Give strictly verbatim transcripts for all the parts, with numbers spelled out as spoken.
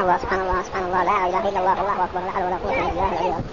الله سبحان الله سبحان الله لا إله إلا الله والله أكبر لا حول ولا قوة إلا بالله العلي العظيم.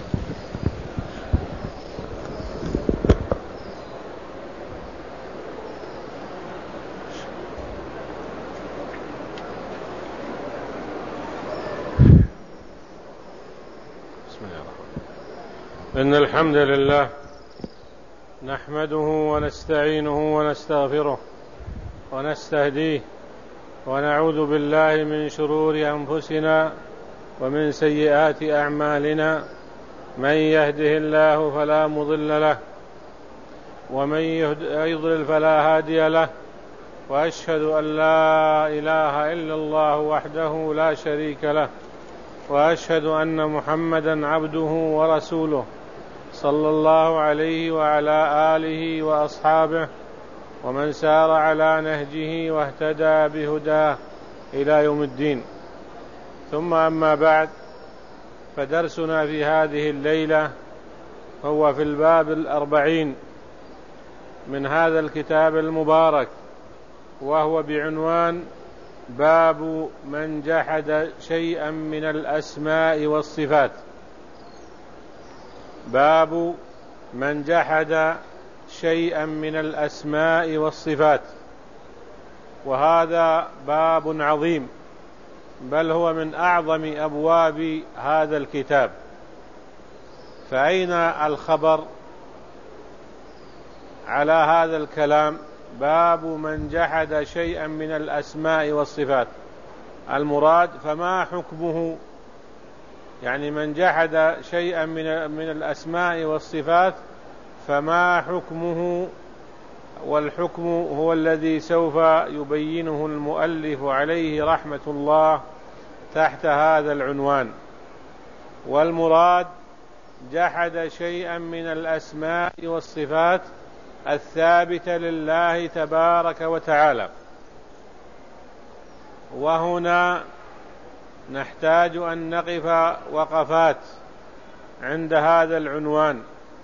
إن الحمد لله نحمده ونستعينه ونستغفره ونستهديه ونعوذ بالله من شرور أنفسنا ومن سيئات أعمالنا. من يهده الله فلا مضل له ومن يضلل فلا هادي له، وأشهد أن لا إله إلا الله وحده لا شريك له، وأشهد أن محمدا عبده ورسوله صلى الله عليه وعلى آله وأصحابه ومن سار على نهجه واهتدى بهداه إلى يوم الدين. ثم أما بعد، فدرسنا في هذه الليلة هو في الباب الأربعين من هذا الكتاب المبارك، وهو بعنوان باب من جحد شيئا من الأسماء والصفات. باب من جحد شيئا من الأسماء والصفات، وهذا باب عظيم، بل هو من أعظم أبواب هذا الكتاب. فأين الخبر على هذا الكلام؟ باب من جحد شيئا من الأسماء والصفات، المراد فما حكمه؟ يعني من جحد شيئا من من الأسماء والصفات فما حكمه؟ والحكم هو الذي سوف يبينه المؤلف عليه رحمة الله تحت هذا العنوان. والمراد جحد شيئا من الأسماء والصفات الثابتة لله تبارك وتعالى. وهنا نحتاج أن نقف وقفات عند هذا العنوان.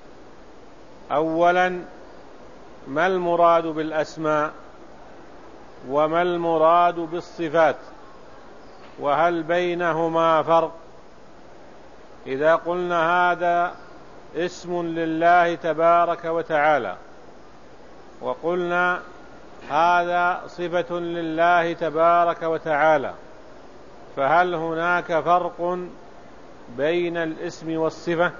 أولا، ما المراد بالأسماء؟ وما المراد بالصفات؟ وهل بينهما فرق؟ إذا قلنا هذا اسم لله تبارك وتعالى، وقلنا هذا صفة لله تبارك وتعالى، فهل هناك فرق بين الاسم والصفة؟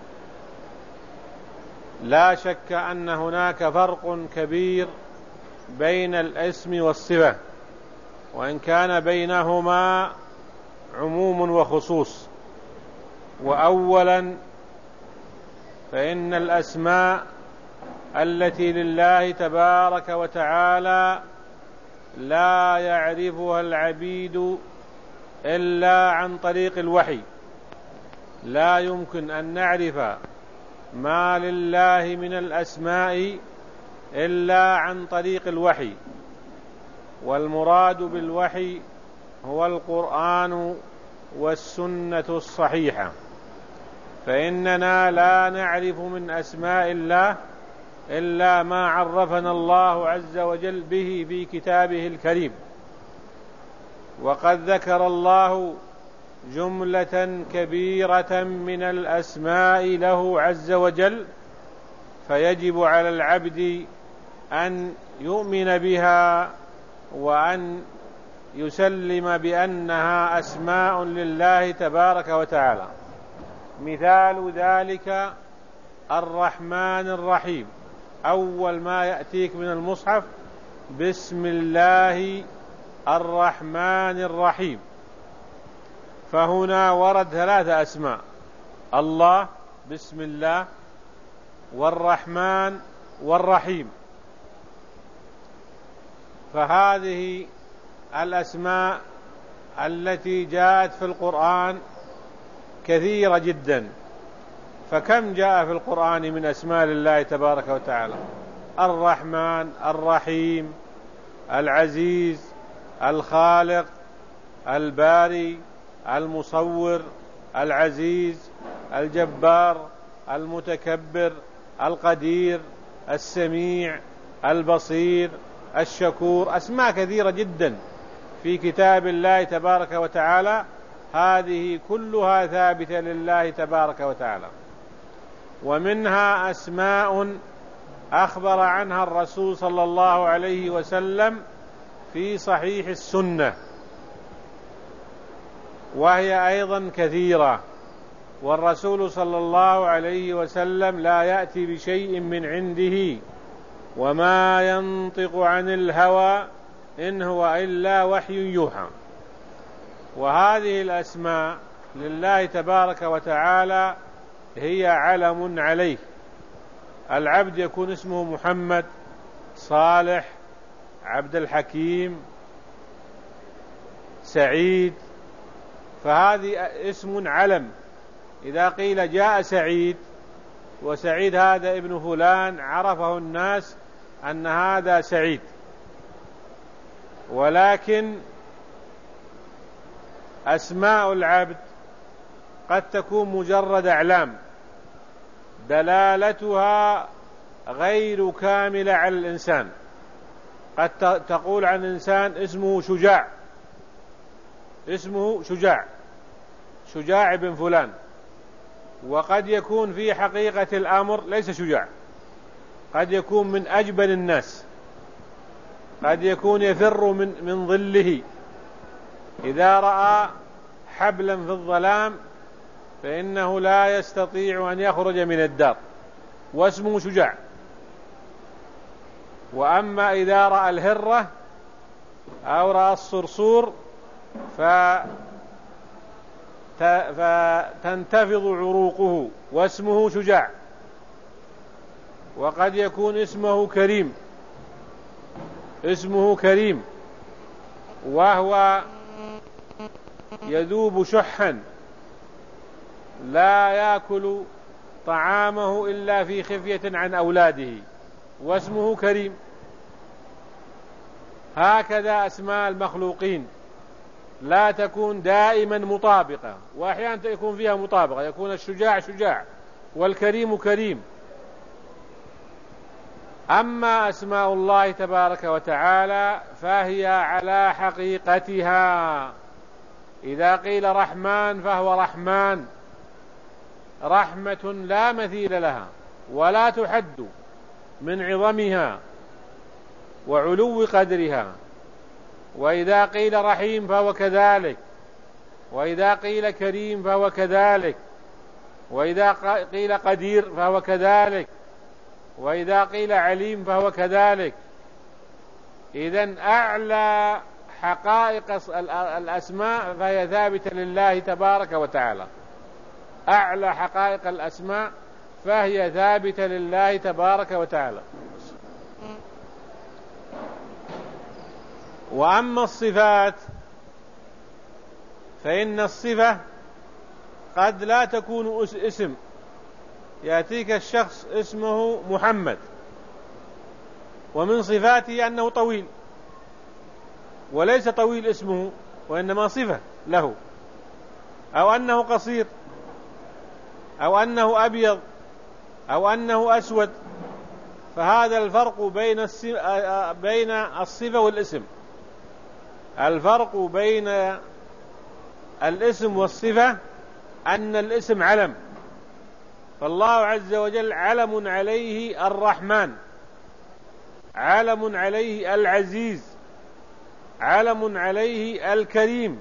لا شك أن هناك فرق كبير بين الاسم والصفة، وإن كان بينهما عموم وخصوص. وأولا، فإن الأسماء التي لله تبارك وتعالى لا يعرفها العبيد إلا عن طريق الوحي. لا يمكن أن نعرف ما لله من الأسماء إلا عن طريق الوحي، والمراد بالوحي هو القرآن والسنة الصحيحة. فإننا لا نعرف من أسماء الله إلا ما عرفنا الله عز وجل به في كتابه الكريم. وقد ذكر الله جملة كبيرة من الأسماء له عز وجل، فيجب على العبد أن يؤمن بها وأن يسلم بأنها أسماء لله تبارك وتعالى. مثال ذلك الرحمن الرحيم، أول ما يأتيك من المصحف بسم الله الرحمن الرحيم. فهنا ورد ثلاثة أسماء: الله بسم الله، والرحمن، والرحيم. فهذه الأسماء التي جاءت في القرآن كثيرة جدا. فكم جاء في القرآن من أسماء الله تبارك وتعالى؟ الرحمن، الرحيم، العزيز، الخالق، الباري، المصور، العزيز، الجبار، المتكبر، القدير، السميع، البصير، الشكور. أسماء كثيرة جدا في كتاب الله تبارك وتعالى، هذه كلها ثابتة لله تبارك وتعالى. ومنها أسماء أخبر عنها الرسول صلى الله عليه وسلم في صحيح السنة، وهي أيضا كثيرة، والرسول صلى الله عليه وسلم لا يأتي بشيء من عنده وما ينطق عن الهوى إن هو إلا وحي يوحى. وهذه الأسماء لله تبارك وتعالى هي علم عليه. العبد يكون اسمه محمد، صالح، عبد الحكيم، سعيد، فهذه اسم علم. إذا قيل جاء سعيد، وسعيد هذا ابن فلان، عرفه الناس أن هذا سعيد. ولكن أسماء العبد قد تكون مجرد أعلام دلالتها غير كاملة على الإنسان. قد تقول عن إنسان اسمه شجاع، اسمه شجاع، شجاع بن فلان، وقد يكون في حقيقة الأمر ليس شجاع، قد يكون من أجبن الناس، قد يكون يفر من من ظله، إذا رأى حبلا في الظلام فإنه لا يستطيع أن يخرج من الدار، واسمه شجاع. وأما إذا رأى الهرة أو رأى الصرصور فتنتفض عروقه، واسمه شجاع. وقد يكون اسمه كريم، اسمه كريم، وهو يذوب شحا، لا يأكل طعامه إلا في خفية عن أولاده، واسمه كريم. هكذا أسماء المخلوقين لا تكون دائما مطابقة، وأحيانا يكون فيها مطابقة، يكون الشجاع شجاع والكريم كريم. أما أسماء الله تبارك وتعالى فهي على حقيقتها. إذا قيل رحمن فهو رحمن، رحمة لا مثيل لها ولا تحد من عظمها وعلو قدرها. وإذا قيل رحيم فهو كذلك، وإذا قيل كريم فهو كذلك، وإذا قيل قدير فهو كذلك، وإذا قيل عليم فهو كذلك. إذن أعلى حقائق الأسماء فهي ثابتة لله تبارك وتعالى، أعلى حقائق الأسماء فهي ثابتة لله تبارك وتعالى. وأما الصفات فإن الصفة قد لا تكون اسم. يأتيك الشخص اسمه محمد، ومن صفاته أنه طويل، وليس طويل اسمه وإنما صفة له، أو أنه قصير، أو أنه أبيض، أو أنه أسود. فهذا الفرق بين بين الصفة والاسم. الفرق بين الاسم والصفة أن الاسم علم، فالله عز وجل علم عليه الرحمن، علم عليه العزيز، علم عليه الكريم.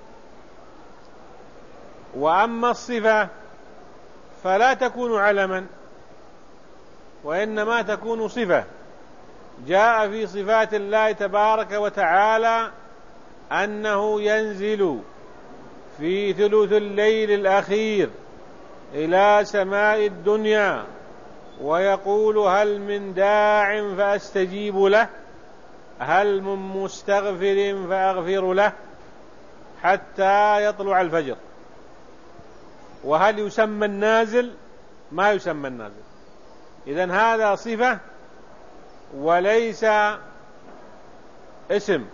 وأما الصفة فلا تكون علما، وإنما تكون صفة. جاء في صفات الله تبارك وتعالى أنه ينزل في ثلث الليل الأخير إلى سماء الدنيا ويقول هل من داع فأستجيب له، هل من مستغفر فأغفر له، حتى يطلع الفجر. وهل يسمى النازل؟ ما يسمى النازل. إذن هذا صفة وليس اسم.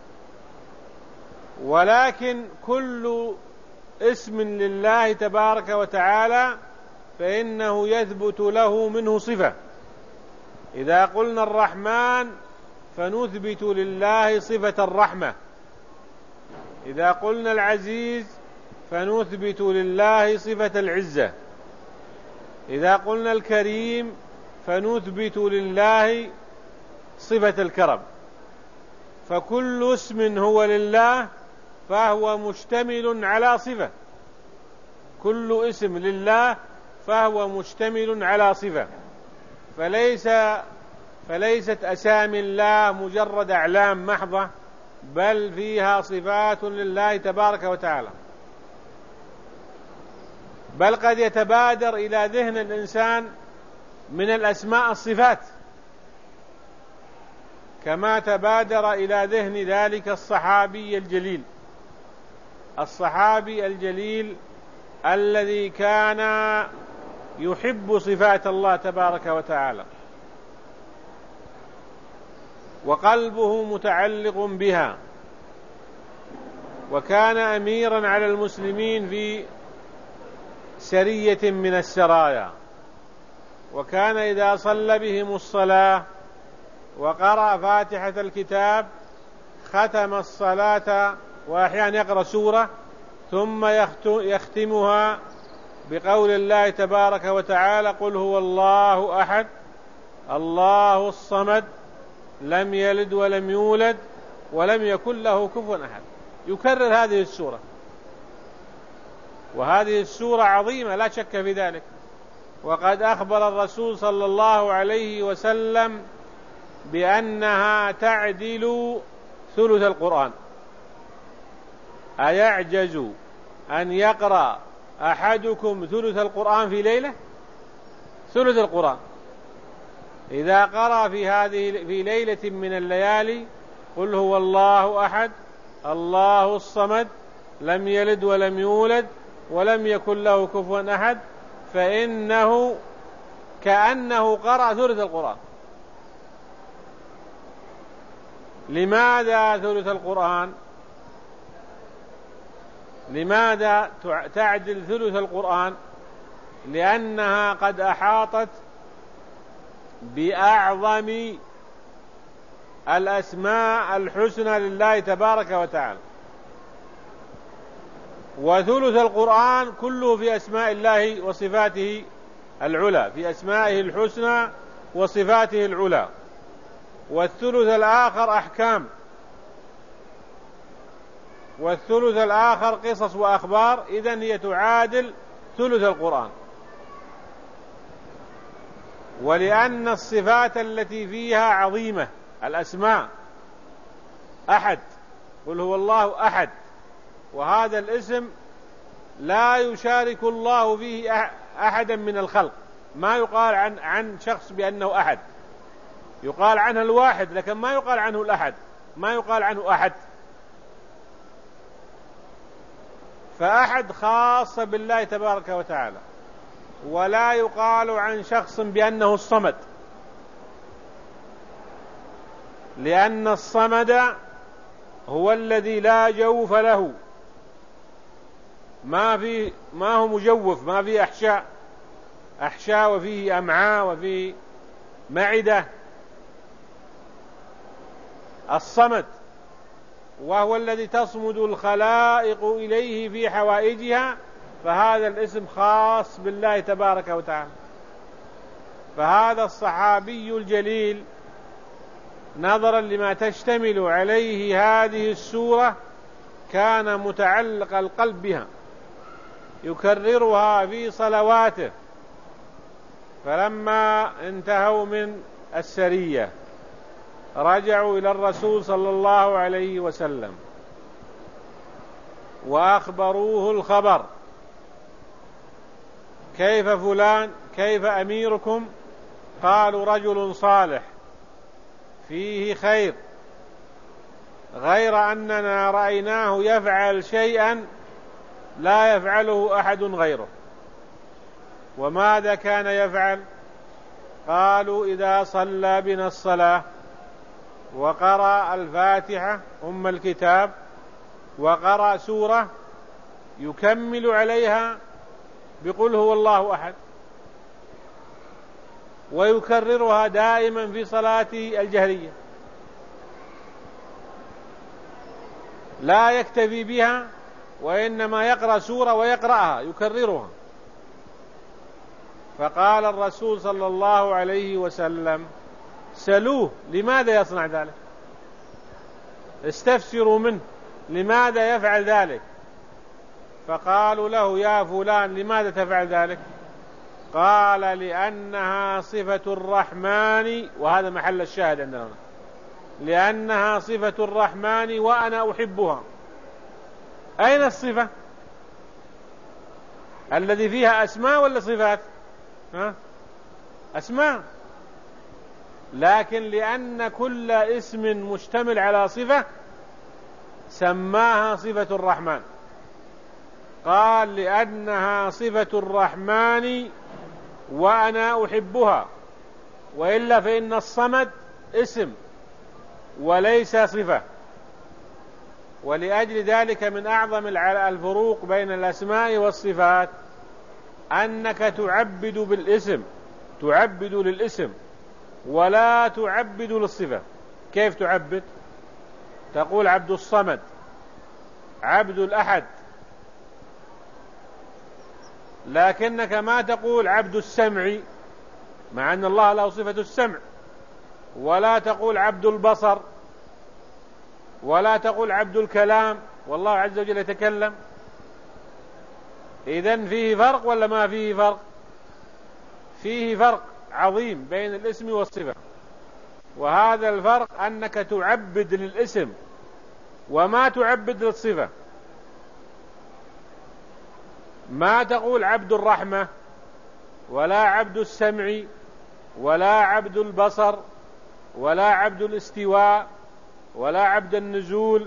ولكن كل اسم لله تبارك وتعالى فإنه يثبت له منه صفة. إذا قلنا الرحمن فنثبت لله صفة الرحمة، إذا قلنا العزيز فنثبت لله صفة العزة. إذا قلنا الكريم فنثبت لله صفة الكرم. فكل اسم هو لله فهو مشتمل على صفة، كل اسم لله فهو مشتمل على صفة. فليس فليست أسامي الله مجرد أعلام محضة، بل فيها صفات لله تبارك وتعالى. بل قد يتبادر إلى ذهن الإنسان من الأسماء الصفات، كما تبادر إلى ذهن ذلك الصحابي الجليل، الصحابي الجليل الذي كان يحب صفات الله تبارك وتعالى وقلبه متعلق بها، وكان أميرا على المسلمين في سرية من السرايا، وكان إذا صلى بهم الصلاة وقرأ فاتحة الكتاب ختم الصلاة، وأحيانا يقرأ سورة ثم يختمها بقول الله تبارك وتعالى: قل هو الله أحد الله الصمد لم يلد ولم يولد ولم يكن له كفوا أحد. يكرر هذه السورة، وهذه السورة عظيمة لا شك في ذلك. وقد أخبر الرسول صلى الله عليه وسلم بأنها تعدل ثلث القرآن. أيعجز أن يقرأ أحدكم ثلث القرآن في ليلة؟ ثلث القرآن إذا قرأ في هذه في ليلة من الليالي قل هو الله أحد الله الصمد لم يلد ولم يولد ولم يكن له كفوا أحد، فإنه كأنه قرأ ثلث القرآن. لماذا ثلث القرآن؟ لماذا تعدل ثلث القرآن؟ لأنها قد أحاطت بأعظم الأسماء الحسنى لله تبارك وتعالى. وثلث القرآن كله في أسماء الله وصفاته العلى، في أسمائه الحسنى وصفاته العلى. والثلث الآخر أحكام، والثلث الآخر قصص وأخبار. إذن هي تعادل ثلث القرآن. ولأن الصفات التي فيها عظيمة، الأسماء أحد، قل هو الله أحد، وهذا الاسم لا يشارك الله فيه أحدا من الخلق. ما يقال عن عن شخص بأنه أحد، يقال عنه الواحد، لكن ما يقال عنه الأحد، ما يقال عنه أحد. فأحد خاصة بالله تبارك وتعالى. ولا يقال عن شخص بأنه الصمد، لأن الصمد هو الذي لا جوف له، ما في ما هو مجوف، ما فيه أحشاء أحشاء وفيه أمعاء وفيه معدة. الصمد وهو الذي تصمد الخلائق إليه في حوائجها، فهذا الاسم خاص بالله تبارك وتعالى. فهذا الصحابي الجليل نظرا لما تشتمل عليه هذه السورة كان متعلق القلب بها، يكررها في صلواته. فلما انتهوا من السرية رجعوا إلى الرسول صلى الله عليه وسلم وأخبروه الخبر: كيف فلان؟ كيف أميركم؟ قالوا: رجل صالح فيه خير، غير أننا رأيناه يفعل شيئا لا يفعله أحد غيره. وماذا كان يفعل؟ قالوا: إذا صلى بنا الصلاة وقرأ الفاتحة أم الكتاب وقرأ سورة يكمل عليها بقول هو الله أحد، ويكررها دائما في صلاته الجهرية، لا يكتفي بها وإنما يقرأ سورة ويقرأها يكررها. فقال الرسول صلى الله عليه وسلم: سلوه لماذا يصنع ذلك، استفسروا منه لماذا يفعل ذلك. فقالوا له: يا فلان لماذا تفعل ذلك؟ قال: لأنها صفة الرحمن، وهذا محل الشاهد عندنا، لأنها صفة الرحمن وأنا أحبها. أين الصفة؟ الذي فيها أسماء ولا صفات؟ ها؟ أسماء. لكن لأن كل اسم مشتمل على صفة سماها صفة الرحمن. قال: لأنها صفة الرحمن وأنا أحبها، وإلا فإن الصمد اسم وليس صفة. ولأجل ذلك من أعظم الفروق بين الأسماء والصفات أنك تعبد بالاسم، تعبد للاسم ولا تعبد للصفة. كيف تعبد؟ تقول عبد الصمد، عبد الأحد، لكنك ما تقول عبد السمع، مع أن الله له صفة السمع، ولا تقول عبد البصر، ولا تقول عبد الكلام، والله عز وجل يتكلم. إذن فيه فرق ولا ما فيه فرق؟ فيه فرق عظيم بين الاسم والصفة. وهذا الفرق أنك تعبد للاسم وما تعبد للصفة. ما تقول عبد الرحمة ولا عبد السمع ولا عبد البصر ولا عبد الاستواء ولا عبد النزول،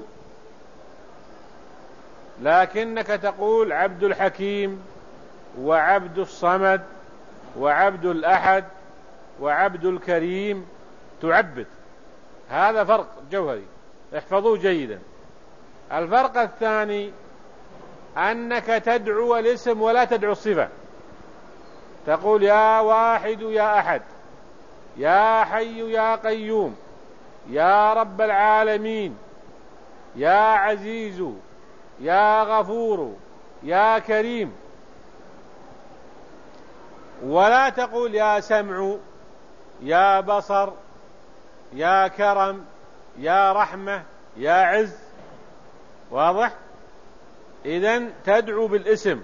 لكنك تقول عبد الحكيم وعبد الصمد وعبد الأحد وعبد الكريم، تعبد. هذا فرق جوهري، احفظوه جيدا. الفرق الثاني أنك تدعو الاسم ولا تدعو الصفة. تقول يا واحد يا أحد، يا حي يا قيوم، يا رب العالمين، يا عزيز، يا غفور، يا كريم. ولا تقول يا سمع، يا بصر، يا كرم، يا رحمة، يا عز. واضح؟ إذن تدعو بالاسم،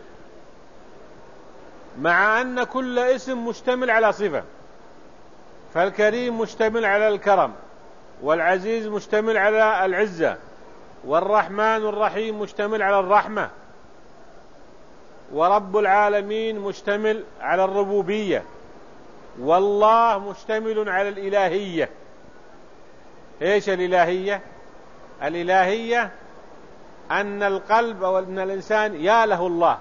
مع أن كل اسم مشتمل على صفة. فالكريم مشتمل على الكرم، والعزيز مشتمل على العزة، والرحمن الرحيم مشتمل على الرحمة، ورب العالمين مشتمل على الربوبية، والله مشتمل على الإلهية. إيش الإلهية؟ الإلهية أن القلب أو أن الإنسان يا له الله،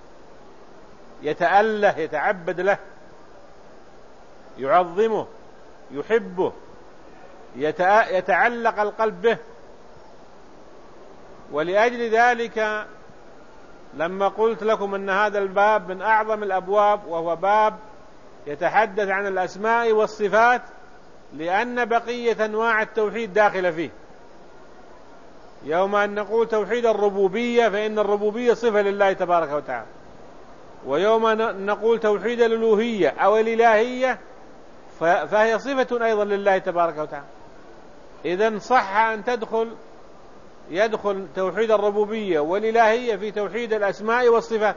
يتأله، يتعبد له، يعظمه، يحبه، يتعلق القلب به. ولأجل ذلك لما قلت لكم أن هذا الباب من أعظم الأبواب، وهو باب يتحدث عن الأسماء والصفات، لأن بقية أنواع التوحيد داخل فيه. يوم أن نقول توحيد الربوبية فإن الربوبية صفة لله تبارك وتعالى، ويوم أن نقول توحيد الألوهية أو الإلهية فهي صفة أيضا لله تبارك وتعالى. إذن صح أن تدخل يدخل توحيد الربوبية والإلهية في توحيد الأسماء والصفات.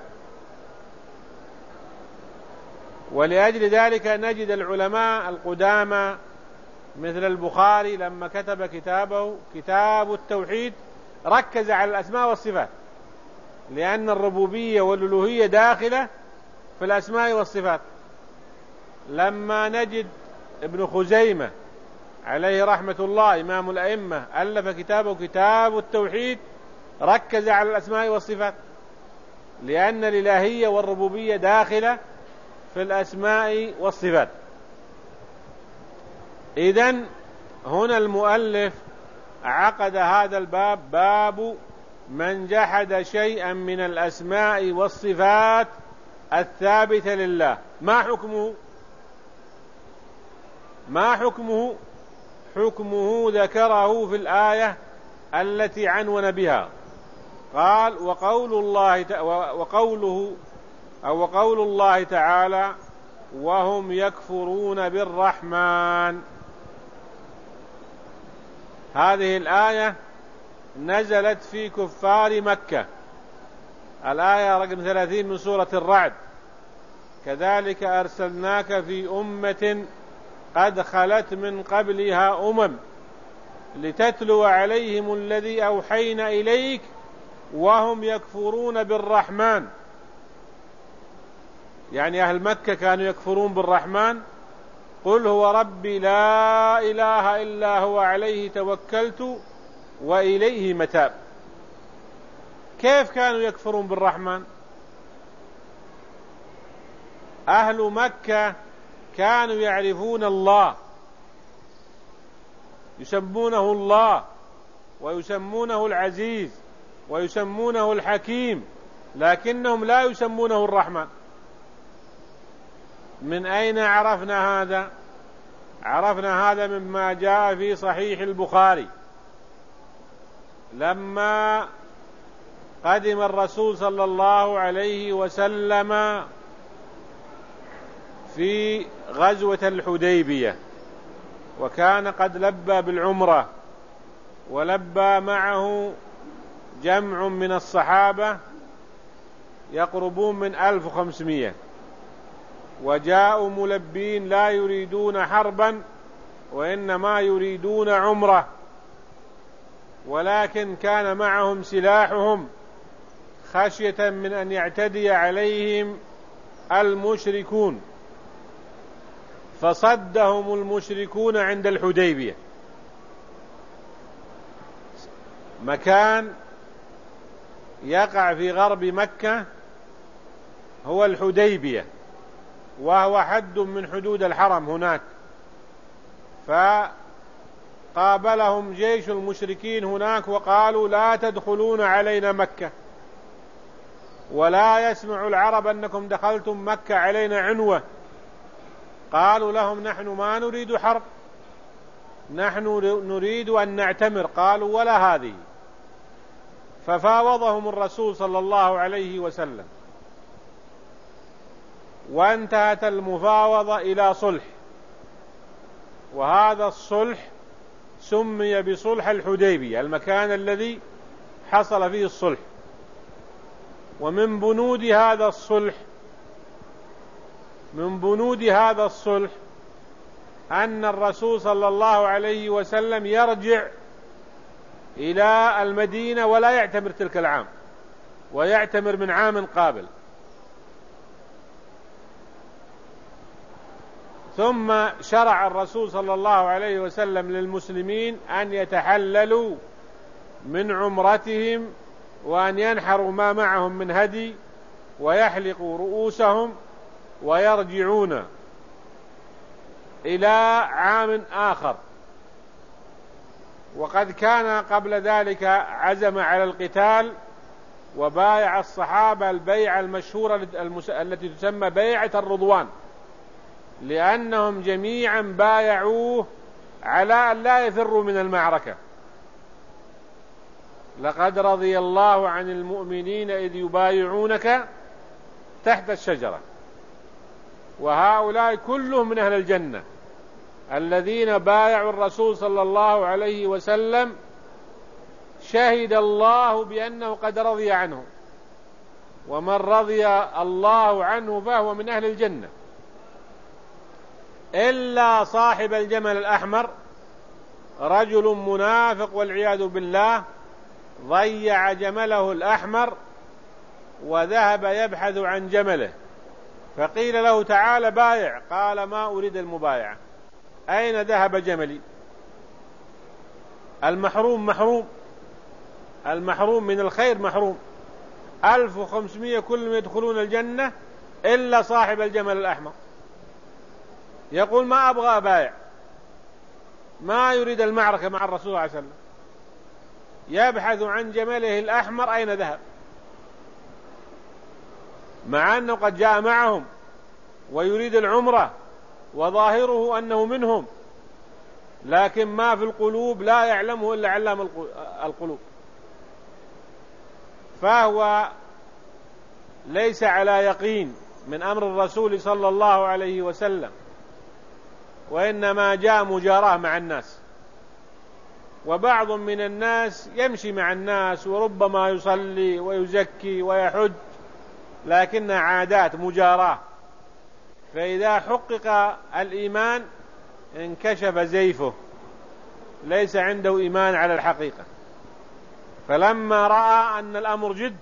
ولأجل ذلك نجد العلماء القدامى مثل البخاري لما كتب كتابه كتاب التوحيد ركز على الأسماء والصفات، لأن الربوبية والألوهية داخلة في الأسماء والصفات. لما نجد ابن خزيمة عليه رحمة الله إمام الأئمة ألف كتابه كتاب التوحيد ركز على الأسماء والصفات، لأن الإلهية والربوبية داخلة في الأسماء والصفات. إذن هنا المؤلف عقد هذا الباب باب من جحد شيئا من الأسماء والصفات الثابتة لله. ما حكمه؟ ما حكمه؟ حكمه ذكره في الآية التي عنون بها، قال وقول الله وقوله أو وقول الله تعالى وهم يكفرون بالرحمن. هذه الآية نزلت في كفار مكة، الآية رقم ثلاثين من سورة الرعد. كذلك أرسلناك في أمة قد خلت من قبلها أمم لتتلو عليهم الذي أوحينا إليك وهم يكفرون بالرحمن. يعني أهل مكة كانوا يكفرون بالرحمن. قل هو ربي لا إله إلا هو عليه توكلت وإليه متاب. كيف كانوا يكفرون بالرحمن؟ أهل مكة كانوا يعرفون الله، يسمونه الله ويسمونه العزيز ويسمونه الحكيم، لكنهم لا يسمونه الرحمن. من أين عرفنا هذا؟ عرفنا هذا مما جاء في صحيح البخاري لما قدم الرسول صلى الله عليه وسلم في غزوة الحديبية، وكان قد لبى بالعمرة، ولبى معه جمع من الصحابة يقربون من ألف وخمسمائة، وجاءوا ملبين لا يريدون حربا وإنما يريدون عمرة، ولكن كان معهم سلاحهم خشية من أن يعتدي عليهم المشركون، فصدهم المشركون عند الحديبية، مكان يقع في غرب مكة هو الحديبية، وهو حد من حدود الحرم هناك. فقابلهم جيش المشركين هناك وقالوا لا تدخلون علينا مكة، ولا يسمع العرب أنكم دخلتم مكة علينا عنوة. قالوا لهم نحن ما نريد حرب، نحن نريد أن نعتمر. قالوا ولا هذه. ففاوضهم الرسول صلى الله عليه وسلم، وانتهت المفاوضة إلى صلح، وهذا الصلح سمي بصلح الحديبية، المكان الذي حصل فيه الصلح. ومن بنود هذا الصلح من بنود هذا الصلح أن الرسول صلى الله عليه وسلم يرجع إلى المدينة ولا يعتمر تلك العام، ويعتمر من عام قابل. ثم شرع الرسول صلى الله عليه وسلم للمسلمين أن يتحللوا من عمرتهم، وأن ينحروا ما معهم من هدي، ويحلقوا رؤوسهم، ويرجعون إلى عام آخر. وقد كان قبل ذلك عزم على القتال، وبايع الصحابة البيعة المشهورة التي تسمى بيعة الرضوان، لأنهم جميعا بايعوه على أن لا يفروا من المعركة. لقد رضي الله عن المؤمنين إذ يبايعونك تحت الشجرة. وهؤلاء كلهم من أهل الجنة الذين بايعوا الرسول صلى الله عليه وسلم، شهد الله بأنه قد رضي عنه، ومن رضي الله عنه فهو من أهل الجنة، إلا صاحب الجمل الأحمر، رجل منافق والعياذ بالله، ضيع جمله الأحمر وذهب يبحث عن جمله، فقيل له تعال بايع، قال ما أريد المبايعة، أين ذهب جملي؟ المحروم محروم، المحروم من الخير محروم. ألف وخمسمائة كلهم يدخلون الجنة إلا صاحب الجمل الأحمر، يقول ما أبغى أبايع، ما يريد المعركة مع الرسول صلى الله عليه وسلم، يبحث عن جمله الأحمر أين ذهب، مع أنه قد جاء معهم ويريد العمرة وظاهره أنه منهم، لكن ما في القلوب لا يعلمه إلا علام القلوب. فهو ليس على يقين من أمر الرسول صلى الله عليه وسلم، وإنما جاء مجاراة مع الناس. وبعض من الناس يمشي مع الناس وربما يصلي ويزكي ويحج، لكنها عادات مجاراة، فإذا حقق الإيمان انكشف زيفه، ليس عنده إيمان على الحقيقة. فلما رأى أن الأمر جد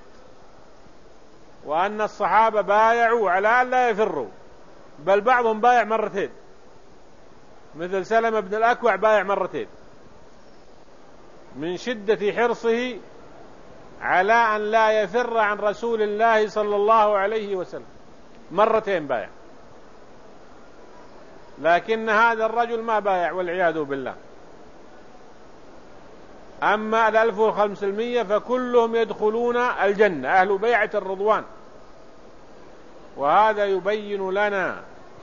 وأن الصحابة بايعوا على أن لا يفروا، بل بعضهم بايع مرتين، مثل سلمة بن الأكوع بايع مرتين من شدة حرصه على أن لا يفر عن رسول الله صلى الله عليه وسلم، مرتين بايع. لكن هذا الرجل ما بايع والعياذ بالله. أما الألف وخمسمائة فكلهم يدخلون الجنة، أهل بيعة الرضوان. وهذا يبين لنا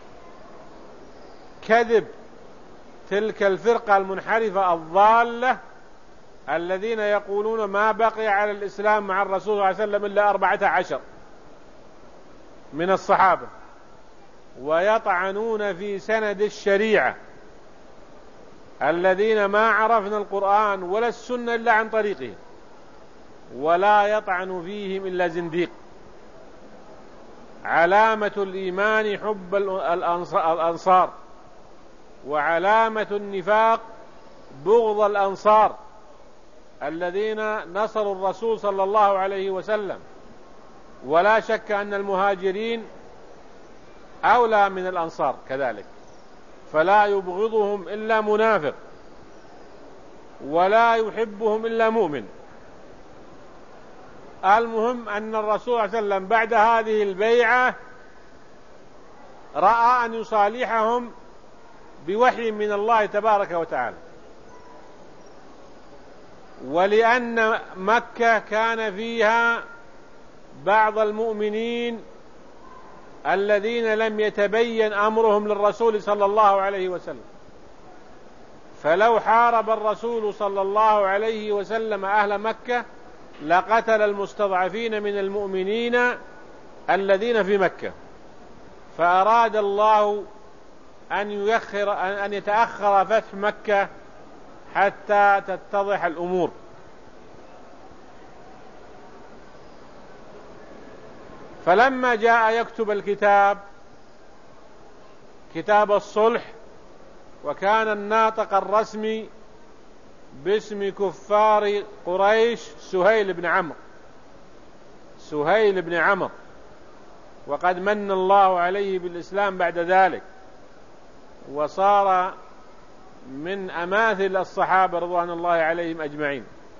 كذب تلك الفرقة المنحرفة الضالة الذين يقولون ما بقي على الإسلام مع الرسول صلى الله عليه وسلم إلا أربعة عشر من الصحابة، ويطعنون في سند الشريعة الذين ما عرفنا القرآن ولا السنة إلا عن طريقه، ولا يطعن فيهم إلا زنديق. علامة الإيمان حب الأنصار، وعلامة النفاق بغض الأنصار الذين نصروا الرسول صلى الله عليه وسلم. ولا شك أن المهاجرين أولى من الأنصار كذلك، فلا يبغضهم إلا منافق ولا يحبهم إلا مؤمن. المهم أن الرسول صلى الله عليه وسلم بعد هذه البيعة رأى أن يصالحهم بوحي من الله تبارك وتعالى. ولأن مكة كان فيها بعض المؤمنين الذين لم يتبين أمرهم للرسول صلى الله عليه وسلم، فلو حارب الرسول صلى الله عليه وسلم أهل مكة لقتل المستضعفين من المؤمنين الذين في مكة. فأراد الله أن يؤخر أن يتأخر فتح مكة حتى تتضح الأمور. فلما جاء يكتب الكتاب كتاب الصلح، وكان الناطق الرسمي باسم كفار قريش سهيل بن عمرو سهيل بن عمرو وقد من الله عليه بالإسلام بعد ذلك، وصار من أماثل الصحابة رضوان الله عليهم أجمعين.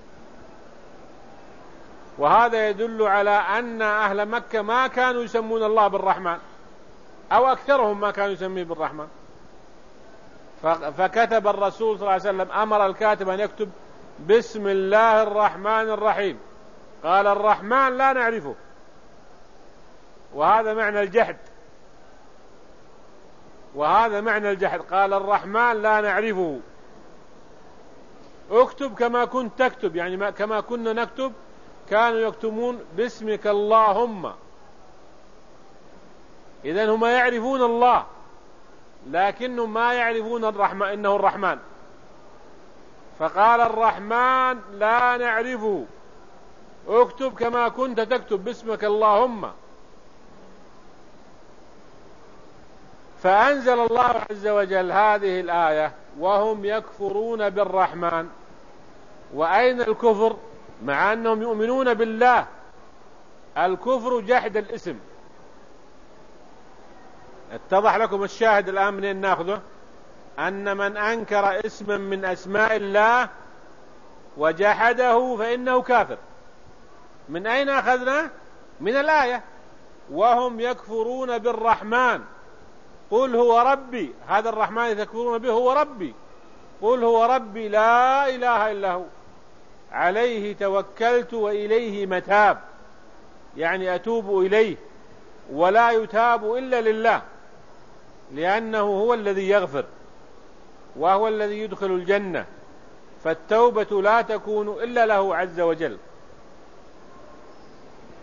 وهذا يدل على أن أهل مكة ما كانوا يسمون الله بالرحمن، أو أكثرهم ما كانوا يسميه بالرحمن. فكتب الرسول صلى الله عليه وسلم، أمر الكاتب أن يكتب بسم الله الرحمن الرحيم. قال الرحمن لا نعرفه، وهذا معنى الجحد وهذا معنى الجحد قال الرحمن لا نعرفه. اكتب كما كنت تكتب، يعني كما كنا نكتب كانوا يكتبون باسمك اللهم. إذن هم يعرفون الله لكنهم ما يعرفون الرحمن إنه الرحمن. فقال الرحمن لا نعرفه، اكتب كما كنت تكتب باسمك اللهم. فأنزل الله عز وجل هذه الآية وهم يكفرون بالرحمن. وأين الكفر؟ مع أنهم يؤمنون بالله. الكفر جحد الاسم. اتضح لكم الشاهد الآن منين ناخذه؟ أن من أنكر اسما من أسماء الله وجحده فإنه كافر. من أين أخذنا؟ من الآية وهم يكفرون بالرحمن. قل هو ربي، هذا الرحمن الذي يكفرون به هو ربي. قل هو ربي لا إله إلا هو عليه توكلت وإليه متاب، يعني أتوب إليه، ولا يتاب إلا لله، لأنه هو الذي يغفر وهو الذي يدخل الجنة، فالتوبة لا تكون إلا له عز وجل.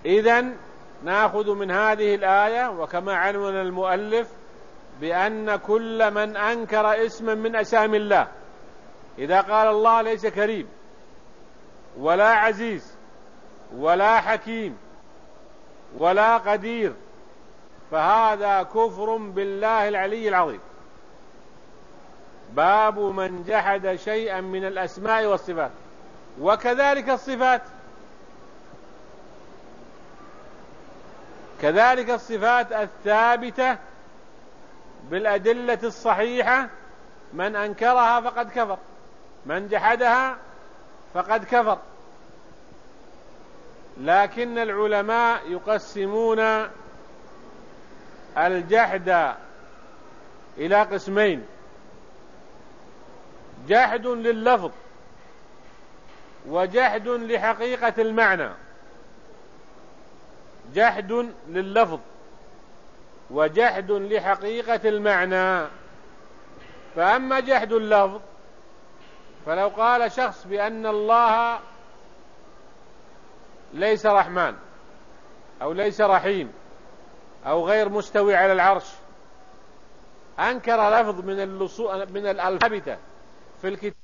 إذن نأخذ من هذه الآية وكما عنون المؤلف بأن كل من أنكر اسما من أسامي الله، إذا قال الله ليس كريم ولا عزيز ولا حكيم ولا قدير، فهذا كفر بالله العلي العظيم. باب من جحد شيئا من الأسماء والصفات. وكذلك الصفات، كذلك الصفات الثابتة بالأدلة الصحيحة، من أنكرها فقد كفر، من جحدها فقد كفر. لكن العلماء يقسمون الجحد إلى قسمين: جحد لللفظ وجحد لحقيقة المعنى. جحد لللفظ وجحد لحقيقة المعنى. فأما جحد اللفظ فلو قال شخص بأن الله ليس رحمن أو ليس رحيم أو غير مستوي على العرش، أنكر لفظ من من الألفاظ في الكتاب